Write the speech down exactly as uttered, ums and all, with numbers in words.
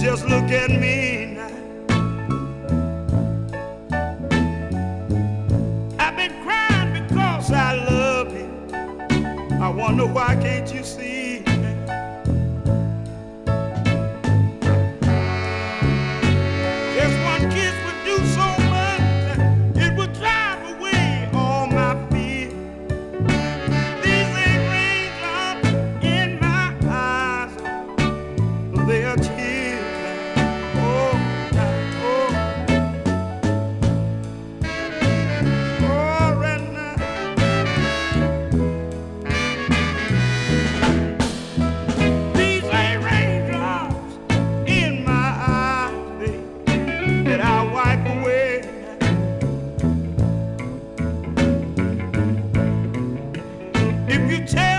Just look at me now. I've been crying because I love you. I wonder why can't you see? Just one kiss would do so much. It would drive away all my fear. These ain't raindrops in my eyes, they are tears. You take